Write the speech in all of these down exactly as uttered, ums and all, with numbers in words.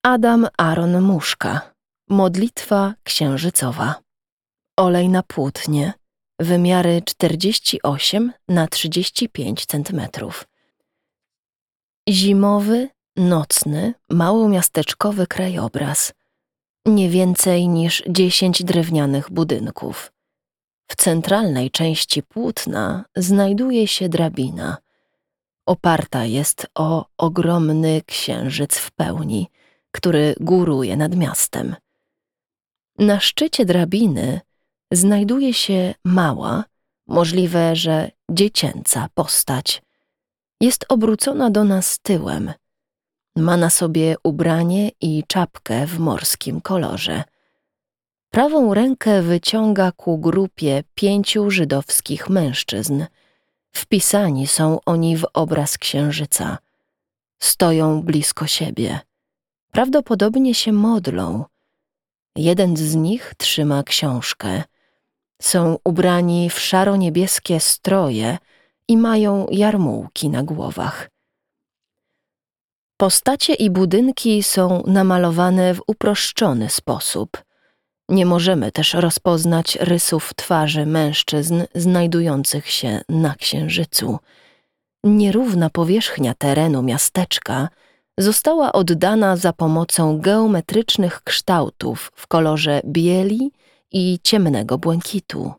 Adam Aaron Muszka. Modlitwa księżycowa. Olej na płótnie. Wymiary czterdzieści osiem na trzydzieści pięć centymetrów. Zimowy, nocny, małomiasteczkowy krajobraz. Nie więcej niż dziesięć drewnianych budynków. W centralnej części płótna znajduje się drabina. Oparta jest o ogromny księżyc w pełni, który góruje nad miastem. Na szczycie drabiny znajduje się mała, możliwe, że dziecięca postać. Jest obrócona do nas tyłem. Ma na sobie ubranie i czapkę w morskim kolorze. Prawą rękę wyciąga ku grupie pięciu żydowskich mężczyzn. Wpisani są oni w obraz księżyca. Stoją blisko siebie. Prawdopodobnie się modlą. Jeden z nich trzyma książkę. Są ubrani w szaro-niebieskie stroje i mają jarmułki na głowach. Postacie i budynki są namalowane w uproszczony sposób. Nie możemy też rozpoznać rysów twarzy mężczyzn znajdujących się na księżycu. Nierówna powierzchnia terenu miasteczka została oddana za pomocą geometrycznych kształtów w kolorze bieli i ciemnego błękitu.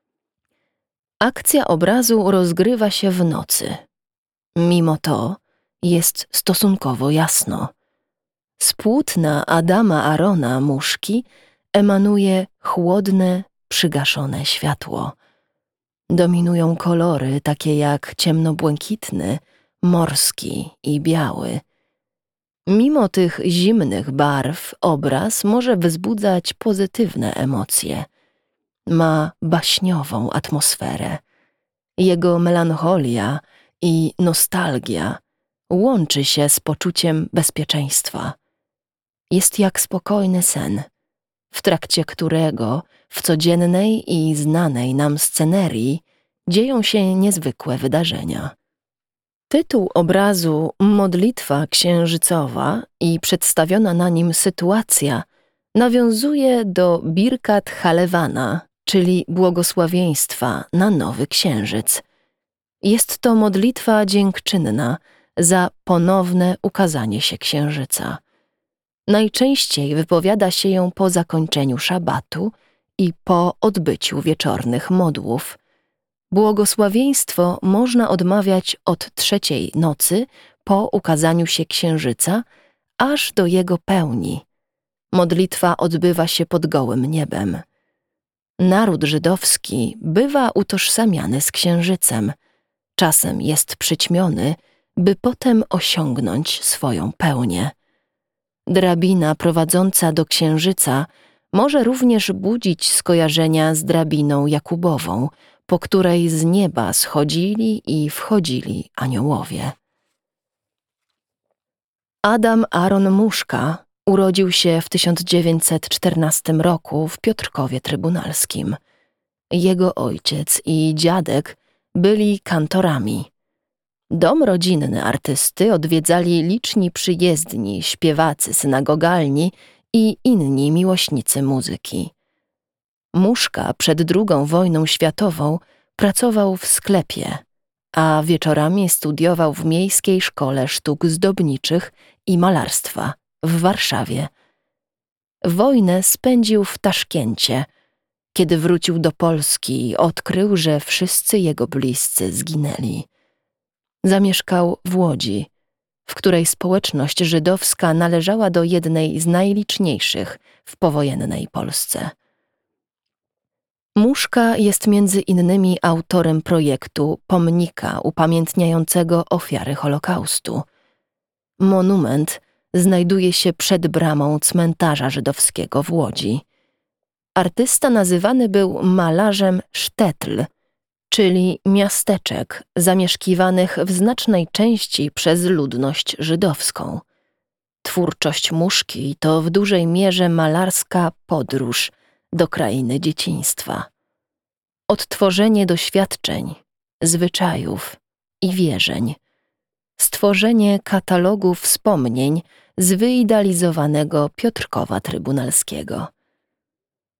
Akcja obrazu rozgrywa się w nocy. Mimo to jest stosunkowo jasno. Z płótna Adama Arona Muszki emanuje chłodne, przygaszone światło. Dominują kolory takie jak ciemnobłękitny, morski i biały. Mimo tych zimnych barw obraz może wzbudzać pozytywne emocje. Ma baśniową atmosferę. Jego melancholia i nostalgia łączy się z poczuciem bezpieczeństwa. Jest jak spokojny sen, w trakcie którego w codziennej i znanej nam scenerii dzieją się niezwykłe wydarzenia. Tytuł obrazu Modlitwa księżycowa i przedstawiona na nim sytuacja nawiązuje do Birkat Halevana, czyli błogosławieństwa na nowy księżyc. Jest to modlitwa dziękczynna za ponowne ukazanie się księżyca. Najczęściej wypowiada się ją po zakończeniu szabatu i po odbyciu wieczornych modłów. Błogosławieństwo można odmawiać od trzeciej nocy po ukazaniu się księżyca aż do jego pełni. Modlitwa odbywa się pod gołym niebem. Naród żydowski bywa utożsamiany z księżycem. Czasem jest przyćmiony, by potem osiągnąć swoją pełnię. Drabina prowadząca do księżyca może również budzić skojarzenia z drabiną Jakubową, po której z nieba schodzili i wchodzili aniołowie. Adam Aaron Muszka urodził się w tysiąc dziewięćset czternastym roku w Piotrkowie Trybunalskim. Jego ojciec i dziadek byli kantorami. Dom rodzinny artysty odwiedzali liczni przyjezdni, śpiewacy synagogalni i inni miłośnicy muzyki. Muszka przed drugą wojną światową pracował w sklepie, a wieczorami studiował w Miejskiej Szkole Sztuk Zdobniczych i Malarstwa w Warszawie. Wojnę spędził w Taszkencie. Kiedy wrócił do Polski, odkrył, że wszyscy jego bliscy zginęli. Zamieszkał w Łodzi, w której społeczność żydowska należała do jednej z najliczniejszych w powojennej Polsce. Muszka jest między innymi autorem projektu pomnika upamiętniającego ofiary Holokaustu. Monument znajduje się przed bramą cmentarza żydowskiego w Łodzi. Artysta nazywany był malarzem sztetl, czyli miasteczek zamieszkiwanych w znacznej części przez ludność żydowską. Twórczość Muszki to w dużej mierze malarska podróż do krainy dzieciństwa. Odtworzenie doświadczeń, zwyczajów i wierzeń. Stworzenie katalogu wspomnień z wyidealizowanego Piotrkowa Trybunalskiego.